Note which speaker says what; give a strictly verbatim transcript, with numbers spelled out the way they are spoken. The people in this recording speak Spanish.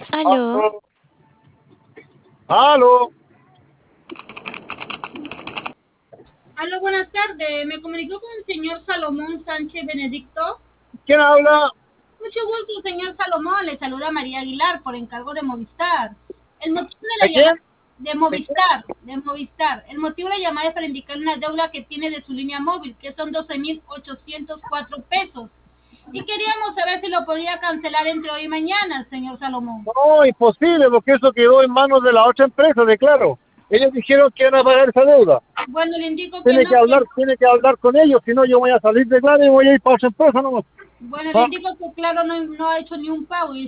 Speaker 1: Aló,
Speaker 2: Aló,
Speaker 3: Aló, buenas tardes. Me comunicó con el señor Salomón Sánchez Benedicto.
Speaker 2: ¿quién habla?
Speaker 3: Mucho gusto, señor Salomón. Le saluda María Aguilar por encargo de Movistar. El motivo de
Speaker 2: ¿De
Speaker 3: la llamada
Speaker 2: quién?
Speaker 3: de
Speaker 2: ¿De quién?
Speaker 3: Movistar, de Movistar. El motivo de la llamada es para indicar una deuda que tiene de su línea móvil, que son doce mil ochocientos cuatro pesos. Y queríamos saber si lo podía cancelar entre hoy y mañana, señor Salomón.
Speaker 2: No, imposible, porque eso quedó en manos de la otra empresa, de claro. Ellos dijeron que iban a pagar esa deuda.
Speaker 3: Bueno, le indico que
Speaker 2: Tiene
Speaker 3: no,
Speaker 2: que
Speaker 3: que
Speaker 2: hablar, tiene que hablar con ellos, si no yo voy a salir de claro y voy a ir para otra empresa, no.
Speaker 3: bueno, le
Speaker 2: Ah,
Speaker 3: indico que claro no, no ha hecho ni un pago y